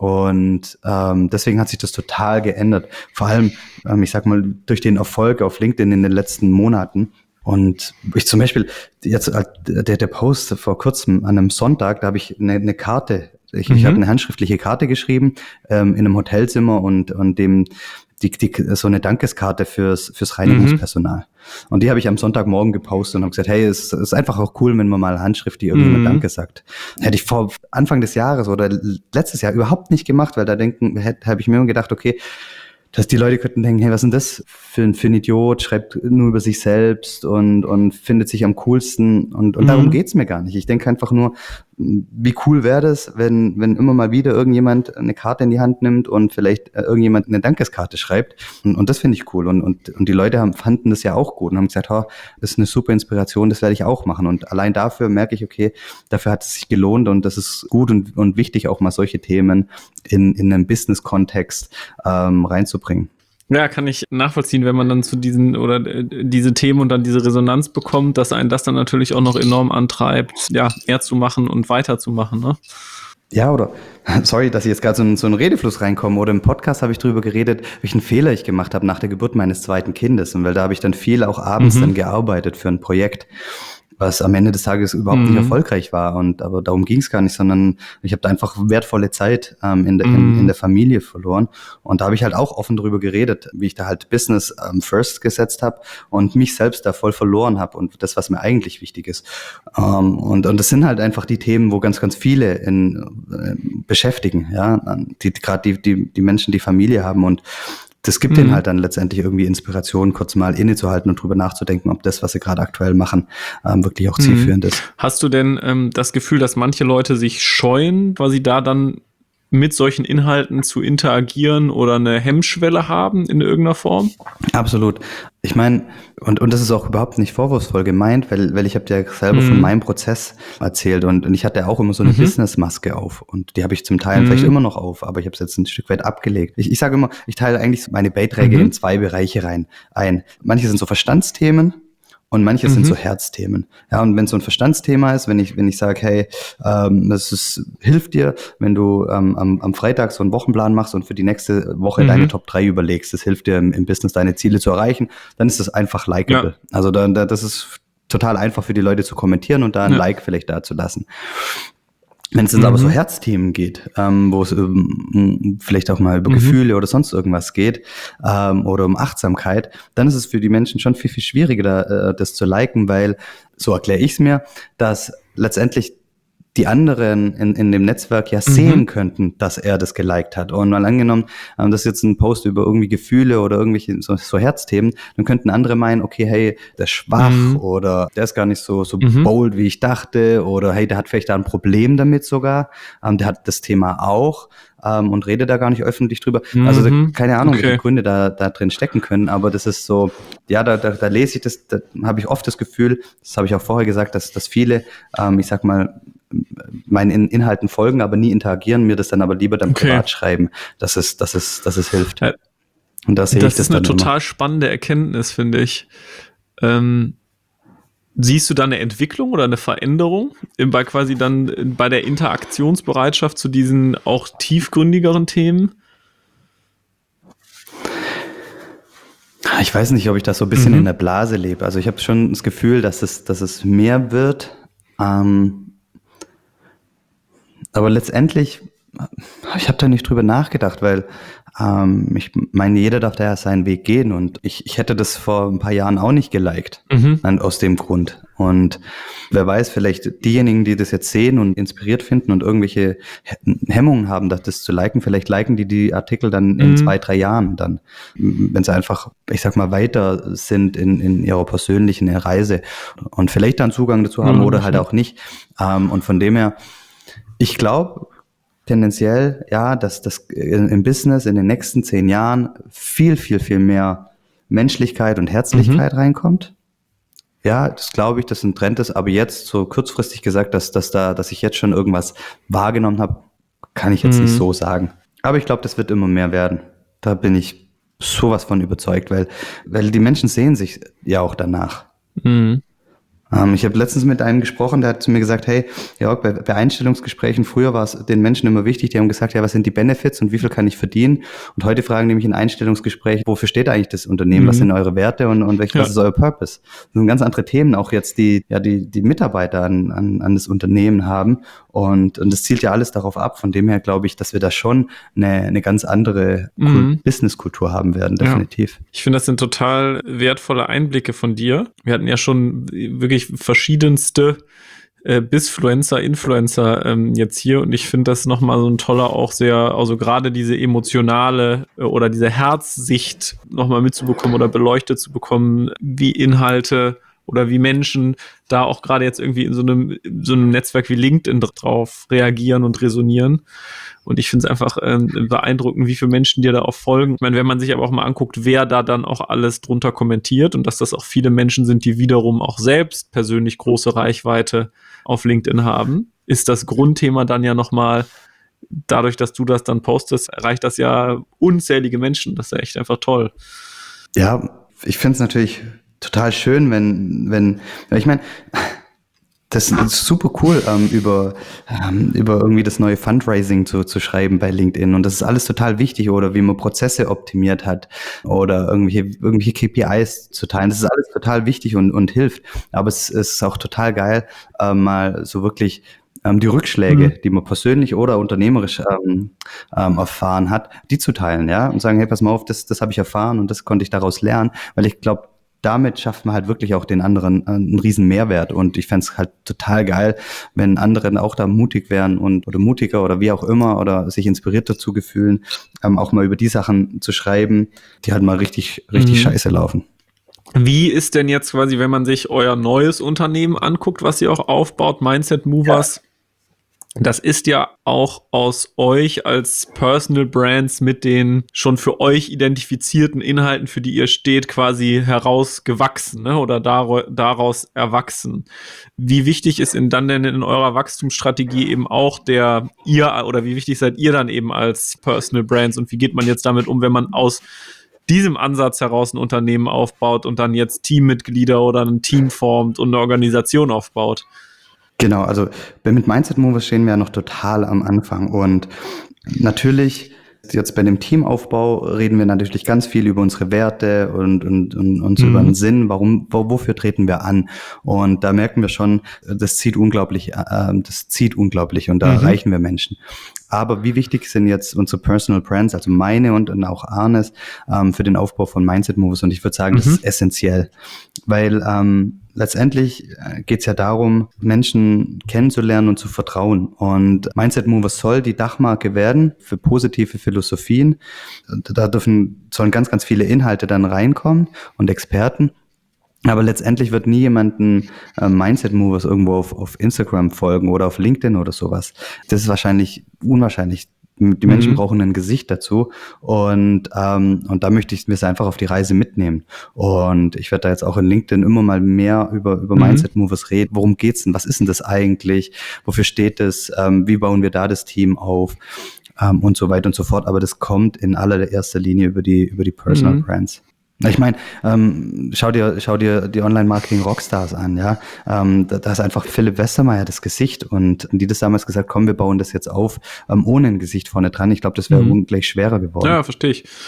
Und ähm, deswegen hat sich das total geändert. Vor allem, ähm, ich sag mal, durch den Erfolg auf LinkedIn in den letzten Monaten. Und ich zum Beispiel, jetzt der, der Post vor kurzem an einem Sonntag, da habe ich eine, eine Karte, ich, mhm. ich habe eine handschriftliche Karte geschrieben ähm, in einem Hotelzimmer und, und dem die, die, so eine Dankeskarte fürs, fürs Reinigungspersonal. Mhm. Und die habe ich am Sonntagmorgen gepostet und habe gesagt, hey, es ist einfach auch cool, wenn man mal handschriftlich irgendjemand mhm. Danke sagt. Hätte ich vor Anfang des Jahres oder letztes Jahr überhaupt nicht gemacht, weil da denken, hätte, habe ich mir immer gedacht, okay, dass die Leute könnten denken, hey, was ist denn das für ein, für ein Idiot, schreibt nur über sich selbst und, und findet sich am coolsten. Und, und mhm. darum geht's mir gar nicht. Ich denke einfach nur, wie cool wäre das, wenn, wenn immer mal wieder irgendjemand eine Karte in die Hand nimmt und vielleicht äh, irgendjemand eine Dankeskarte schreibt. Und, und das finde ich cool. Und, und, und die Leute haben, fanden das ja auch gut und haben gesagt, oh, das ist eine super Inspiration, das werde ich auch machen. Und allein dafür merke ich, okay, dafür hat es sich gelohnt und das ist gut und, und wichtig, auch mal solche Themen in, in einen Business-Kontext ähm, reinzubringen. Ja, kann ich nachvollziehen, wenn man dann zu diesen oder äh, diese Themen und dann diese Resonanz bekommt, dass einen das dann natürlich auch noch enorm antreibt, ja, mehr zu machen und weiterzumachen, ne? Ja, oder, sorry, dass ich jetzt gerade so in so einen Redefluss reinkomme, oder im Podcast habe ich drüber geredet, welchen Fehler ich gemacht habe nach der Geburt meines zweiten Kindes. Und weil da habe ich dann viel auch abends mhm. dann gearbeitet für ein Projekt, was am Ende des Tages überhaupt mhm. nicht erfolgreich war. Und aber darum ging es gar nicht, sondern ich habe da einfach wertvolle Zeit ähm, in, de, mhm. in, in der Familie verloren. Und da habe ich halt auch offen drüber geredet, wie ich da halt Business ähm, first gesetzt habe und mich selbst da voll verloren habe und das, was mir eigentlich wichtig ist. Ähm, und, und das sind halt einfach die Themen, wo ganz, ganz viele in, äh, beschäftigen, ja, die gerade die, die, die Menschen, die Familie haben. Und das gibt mhm. denen halt dann letztendlich irgendwie Inspiration, kurz mal innezuhalten und drüber nachzudenken, ob das, was sie gerade aktuell machen, ähm, wirklich auch zielführend mhm. ist. Hast du denn ähm, das Gefühl, dass manche Leute sich scheuen, weil sie da dann mit solchen Inhalten zu interagieren oder eine Hemmschwelle haben in irgendeiner Form? Absolut. Ich meine, und, und das ist auch überhaupt nicht vorwurfsvoll gemeint, weil, weil ich habe dir selber mhm. von meinem Prozess erzählt und, und ich hatte auch immer so eine mhm. Business-Maske auf und die habe ich zum Teil mhm. vielleicht immer noch auf, aber ich habe es jetzt ein Stück weit abgelegt. Ich, ich sage immer, ich teile eigentlich meine Beiträge mhm. in zwei Bereiche rein ein. Manche sind so Verstandsthemen, und manche mhm. sind so Herzthemen. Ja, und wenn es so ein Verstandsthema ist, wenn ich wenn ich sage, hey, ähm, das ist, hilft dir, wenn du ähm, am, am Freitag so einen Wochenplan machst und für die nächste Woche mhm. deine Top drei überlegst, das hilft dir im, im Business, deine Ziele zu erreichen, dann ist das einfach likeable. Ja. Also da, da, das ist total einfach für die Leute zu kommentieren und da ein ja. Like vielleicht da zu lassen. Wenn es jetzt mhm. aber so Herzthemen geht, ähm, wo es ähm, vielleicht auch mal über mhm. Gefühle oder sonst irgendwas geht ähm, oder um Achtsamkeit, dann ist es für die Menschen schon viel, viel schwieriger, da, äh, das zu liken, weil, so erkläre ich es mir, dass letztendlich die anderen in, in dem Netzwerk ja mhm. sehen könnten, dass er das geliked hat. Und mal angenommen, ähm, das ist jetzt ein Post über irgendwie Gefühle oder irgendwelche so, so Herzthemen, dann könnten andere meinen, okay, hey, der ist schwach mhm. oder der ist gar nicht so so mhm. bold, wie ich dachte, oder hey, der hat vielleicht da ein Problem damit sogar, ähm, der hat das Thema auch ähm, und redet da gar nicht öffentlich drüber. Mhm. Also da, keine Ahnung, okay. welche Gründe da da drin stecken können, aber das ist so, ja, da da, da lese ich das, da habe ich oft das Gefühl, das habe ich auch vorher gesagt, dass dass viele, ähm, ich sag mal, meinen Inhalten folgen, aber nie interagieren, mir das dann aber lieber dann okay. privat schreiben, dass es, dass es, dass es hilft. Ja. Und da sehe das ich das ist eine dann total immer. Spannende Erkenntnis, finde ich. Ähm, siehst du da eine Entwicklung oder eine Veränderung bei quasi dann bei der Interaktionsbereitschaft zu diesen auch tiefgründigeren Themen? Ich weiß nicht, ob ich das so ein bisschen Mhm. in der Blase lebe. Also ich habe schon das Gefühl, dass es, dass es mehr wird. Ähm, aber letztendlich, ich habe da nicht drüber nachgedacht, weil ähm, ich meine, jeder darf da ja seinen Weg gehen und ich, ich hätte das vor ein paar Jahren auch nicht geliked, Mhm. dann aus dem Grund. Und wer weiß, vielleicht diejenigen, die das jetzt sehen und inspiriert finden und irgendwelche Hemmungen haben, das, das zu liken, vielleicht liken die die Artikel dann in Mhm. zwei, drei Jahren dann, wenn sie einfach, ich sag mal, weiter sind in, in ihrer persönlichen Reise und vielleicht dann Zugang dazu haben Ja, oder halt ja. auch nicht. Ähm, und von dem her, ich glaube tendenziell, ja, dass das im Business in den nächsten zehn Jahren viel, viel, viel mehr Menschlichkeit und Herzlichkeit Mhm. reinkommt. Ja, das glaube ich, dass ein Trend ist, aber jetzt so kurzfristig gesagt, dass, dass da, dass ich jetzt schon irgendwas wahrgenommen habe, kann ich jetzt Mhm. nicht so sagen. Aber ich glaube, das wird immer mehr werden. Da bin ich sowas von überzeugt, weil, weil die Menschen sehen sich ja auch danach. Mhm. Ähm, ich habe letztens mit einem gesprochen, der hat zu mir gesagt, hey, Jörg, bei, bei Einstellungsgesprächen früher war es den Menschen immer wichtig, die haben gesagt, ja, was sind die Benefits und wie viel kann ich verdienen? Und heute fragen die mich in Einstellungsgesprächen, wofür steht eigentlich das Unternehmen? Was Mhm. sind eure Werte und, und welch, Ja. was ist euer Purpose? Das sind ganz andere Themen, auch jetzt die, ja, die, die Mitarbeiter an, an, an das Unternehmen haben. Und, und das zielt ja alles darauf ab. Von dem her glaube ich, dass wir da schon eine, eine ganz andere Kul- Mhm. Businesskultur haben werden, Ja. definitiv. Ich finde, das sind total wertvolle Einblicke von dir. Wir hatten ja schon wirklich verschiedenste äh, Bisfluencer, Influencer ähm, jetzt hier und ich finde das nochmal so ein toller, auch sehr, also gerade diese emotionale äh, oder diese Herzsicht nochmal mitzubekommen oder beleuchtet zu bekommen, wie Inhalte oder wie Menschen da auch gerade jetzt irgendwie in so einem, in so einem Netzwerk wie LinkedIn drauf reagieren und resonieren. Und ich finde es einfach ähm, beeindruckend, wie viele Menschen dir da auch folgen. Ich meine, wenn man sich aber auch mal anguckt, wer da dann auch alles drunter kommentiert und dass das auch viele Menschen sind, die wiederum auch selbst persönlich große Reichweite auf LinkedIn haben, ist das Grundthema dann ja nochmal, dadurch, dass du das dann postest, erreicht das ja unzählige Menschen. Das ist ja echt einfach toll. Ja, ich finde es natürlich total schön, wenn, wenn, ich meine, das ist super cool, ähm, über, ähm, über irgendwie das neue Fundraising zu, zu schreiben bei LinkedIn. Und das ist alles total wichtig. Oder wie man Prozesse optimiert hat oder irgendwelche, irgendwelche K P Is zu teilen. Das ist alles total wichtig und, und hilft. Aber es, es ist auch total geil, äh, mal so wirklich ähm, die Rückschläge, Mhm. die man persönlich oder unternehmerisch ähm, ähm, erfahren hat, die zu teilen, ja. Und sagen, hey, pass mal auf, das, das habe ich erfahren und das konnte ich daraus lernen. Weil ich glaube, damit schafft man halt wirklich auch den anderen einen riesen Mehrwert. Und ich fände es halt total geil, wenn andere auch da mutig wären und oder mutiger oder wie auch immer oder sich inspiriert dazu gefühlen, ähm, auch mal über die Sachen zu schreiben, die halt mal richtig, richtig Mhm. scheiße laufen. Wie ist denn jetzt quasi, wenn man sich euer neues Unternehmen anguckt, was ihr auch aufbaut, Mindset Movers? Das ist ja auch aus euch als Personal Brands mit den schon für euch identifizierten Inhalten, für die ihr steht, quasi herausgewachsen, ne? Oder dar- daraus erwachsen. Wie wichtig ist in dann denn in eurer Wachstumsstrategie eben auch der ihr oder wie wichtig seid ihr dann eben als Personal Brands und wie geht man jetzt damit um, wenn man aus diesem Ansatz heraus ein Unternehmen aufbaut und dann jetzt Teammitglieder oder ein Team formt und eine Organisation aufbaut? Genau, also mit Mindset Movers stehen wir ja noch total am Anfang und natürlich jetzt bei dem Teamaufbau reden wir natürlich ganz viel über unsere Werte und, und, und uns Mhm. über den Sinn, warum, wo, wofür treten wir an? Und da merken wir schon, das zieht unglaublich, äh, das zieht unglaublich und da Mhm. erreichen wir Menschen. Aber wie wichtig sind jetzt unsere Personal Brands, also meine und dann auch Arnes, ähm, für den Aufbau von Mindset Movers? Und ich würde sagen, das Mhm. ist essentiell, weil ähm, letztendlich geht es ja darum, Menschen kennenzulernen und zu vertrauen. Und Mindset Movers soll die Dachmarke werden für positive Philosophien. Da dürfen, sollen ganz, ganz viele Inhalte dann reinkommen und Experten. Aber letztendlich wird nie jemanden äh, Mindset Movers irgendwo auf, auf Instagram folgen oder auf LinkedIn oder sowas. Das ist wahrscheinlich unwahrscheinlich. Die Menschen Mhm. brauchen ein Gesicht dazu und ähm, und da möchte ich mir es einfach auf die Reise mitnehmen. Und ich werde da jetzt auch in LinkedIn immer mal mehr über über Mhm. Mindset Movers reden. Worum geht's denn? Was ist denn das eigentlich? Wofür steht es? Ähm, wie bauen wir da das Team auf? Ähm, und so weiter und so fort. Aber das kommt in allererster Linie über die über die Personal Mhm. Brands. Ich meine, ähm, schau dir, schau dir die Online-Marketing-Rockstars an, ja. Ähm, da, da ist einfach Philipp Westermeier das Gesicht und die das damals gesagt, komm, wir bauen das jetzt auf, ähm, ohne ein Gesicht vorne dran. Ich glaube, das wäre Mhm. ungleich schwerer geworden. Ja, verstehe ich.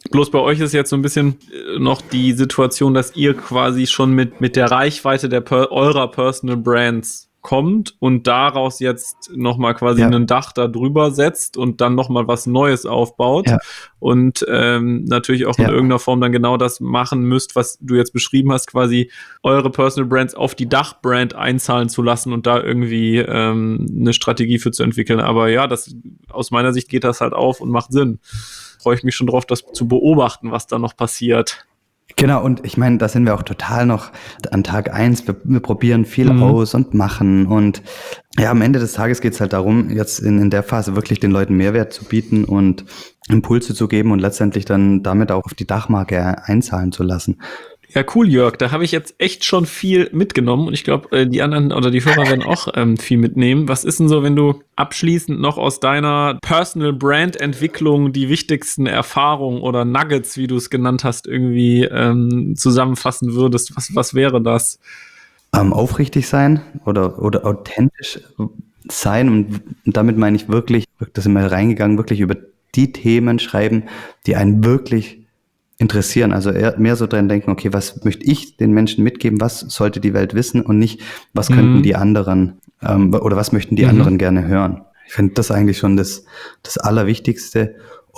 Bloß bei euch ist jetzt so ein bisschen noch die Situation, dass ihr quasi schon mit, mit der Reichweite der per, eurer Personal Brands kommt und daraus jetzt nochmal quasi ja. ein Dach da drüber setzt und dann nochmal was Neues aufbaut ja. und ähm, natürlich auch ja. in irgendeiner Form dann genau das machen müsst, was du jetzt beschrieben hast, quasi eure Personal Brands auf die Dachbrand einzahlen zu lassen und da irgendwie ähm, eine Strategie für zu entwickeln. Aber ja, das aus meiner Sicht geht das halt auf und macht Sinn. Freue ich mich schon drauf, das zu beobachten, was da noch passiert. Genau, und ich meine, da sind wir auch total noch an Tag eins. Wir, wir probieren viel mhm. aus und machen. Und ja, am Ende des Tages geht es halt darum, jetzt in, in der Phase wirklich den Leuten Mehrwert zu bieten und Impulse zu geben und letztendlich dann damit auch auf die Dachmarke einzahlen zu lassen. Ja, cool, Jörg. Da habe ich jetzt echt schon viel mitgenommen und ich glaube, die anderen oder die Hörer werden auch ähm, viel mitnehmen. Was ist denn so, wenn du abschließend noch aus deiner Personal Brand Entwicklung die wichtigsten Erfahrungen oder Nuggets, wie du es genannt hast, irgendwie ähm, zusammenfassen würdest? Was, was wäre das? Ähm, aufrichtig sein oder, oder authentisch sein, und damit meine ich wirklich, da sind wir reingegangen, wirklich über die Themen schreiben, die einen wirklich interessieren, also eher mehr so dran denken, okay, was möchte ich den Menschen mitgeben, was sollte die Welt wissen und nicht, was mhm. könnten die anderen ähm, oder was möchten die mhm. anderen gerne hören. Ich finde das eigentlich schon das, das Allerwichtigste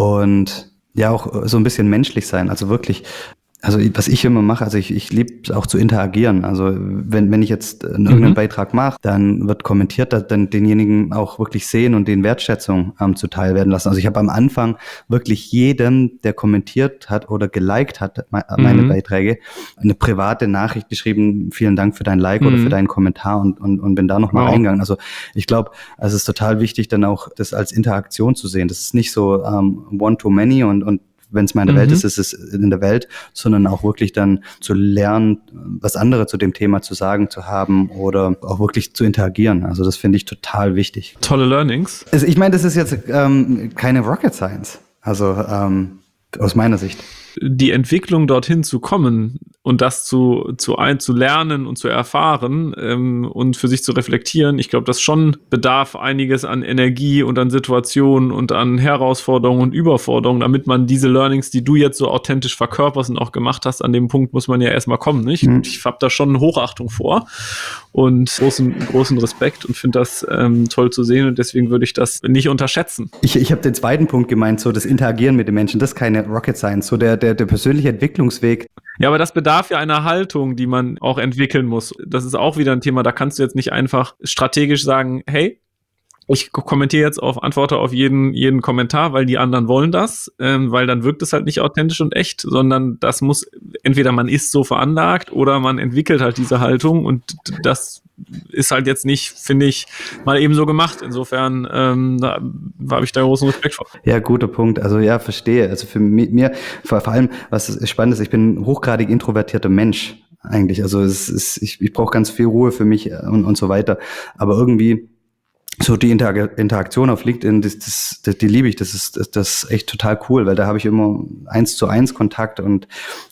und ja auch so ein bisschen menschlich sein, also wirklich, also was ich immer mache, also ich, ich liebe es auch zu interagieren. Also wenn wenn ich jetzt irgendeinen mhm. Beitrag mache, dann wird kommentiert, dass dann denjenigen auch wirklich sehen und den Wertschätzung ähm, zuteil werden lassen. Also ich habe am Anfang wirklich jedem, der kommentiert hat oder geliked hat, meine mhm. Beiträge, eine private Nachricht geschrieben, vielen Dank für dein Like mhm. oder für deinen Kommentar und und und bin da nochmal wow. reingegangen. Also ich glaube, es ist total wichtig, dann auch das als Interaktion zu sehen. Das ist nicht so ähm, one-to-many und und wenn es mal in der mhm. Welt ist, ist es in der Welt, sondern auch wirklich dann zu lernen, was andere zu dem Thema zu sagen zu haben oder auch wirklich zu interagieren. Also das finde ich total wichtig. Tolle Learnings. Also ich meine, das ist jetzt ähm, keine Rocket Science, also ähm, aus meiner Sicht. Die Entwicklung dorthin zu kommen und das zu, zu ein, zu lernen und zu erfahren ähm, und für sich zu reflektieren, ich glaube, das schon bedarf einiges an Energie und an Situationen und an Herausforderungen und Überforderungen, damit man diese Learnings, die du jetzt so authentisch verkörperst und auch gemacht hast, an dem Punkt muss man ja erstmal kommen, nicht? Mhm. Ich habe da schon Hochachtung vor und großen, großen Respekt und finde das ähm, toll zu sehen und deswegen würde ich das nicht unterschätzen. Ich, ich habe den zweiten Punkt gemeint, so das Interagieren mit den Menschen, das ist keine Rocket Science, so der Der, der persönliche Entwicklungsweg. Ja, aber das bedarf ja einer Haltung, die man auch entwickeln muss. Das ist auch wieder ein Thema, da kannst du jetzt nicht einfach strategisch sagen, hey, ich kommentiere jetzt auf, antworte auf jeden, jeden Kommentar, weil die anderen wollen das, ähm, weil dann wirkt es halt nicht authentisch und echt, sondern das muss, entweder man ist so veranlagt oder man entwickelt halt diese Haltung und das ist halt jetzt nicht, finde ich, mal eben so gemacht. Insofern ähm, da habe ich da großen Respekt vor. Ja, guter Punkt. Also ja, verstehe. Also für mir, vor, vor allem, was spannend ist, ich bin ein hochgradig introvertierter Mensch eigentlich. Also es ist, ich, ich brauche ganz viel Ruhe für mich und, und so weiter. Aber irgendwie so die Inter- Interaktion auf LinkedIn, das, das, das, die liebe ich. Das ist, das, das ist echt total cool, weil da habe ich immer eins zu eins Kontakt und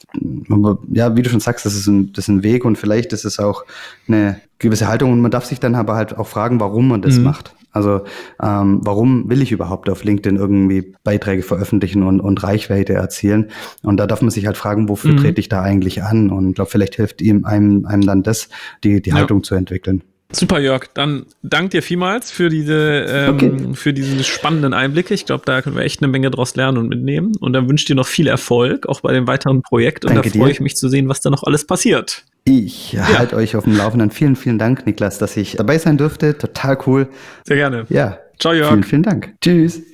ja, wie du schon sagst, das ist ein, das ist ein Weg und vielleicht ist es auch eine gewisse Haltung und man darf sich dann aber halt auch fragen, warum man das mhm. macht. Also ähm, warum will ich überhaupt auf LinkedIn irgendwie Beiträge veröffentlichen und, und Reichweite erzielen? Und da darf man sich halt fragen, wofür mhm. trete ich da eigentlich an? Und ich glaube, vielleicht hilft ihm einem, einem dann das, die, die ja. Haltung zu entwickeln. Super, Jörg. Dann danke dir vielmals für diese ähm, okay. für diese spannenden Einblicke. Ich glaube, da können wir echt eine Menge draus lernen und mitnehmen. Und dann wünsche ich dir noch viel Erfolg, auch bei dem weiteren Projekt. Und danke da freue ich mich zu sehen, was da noch alles passiert. Ich ja. halte euch auf dem Laufenden. Vielen, vielen Dank, Niklas, dass ich dabei sein durfte. Total cool. Sehr gerne. Ja. Ciao, Jörg. Vielen, vielen Dank. Tschüss.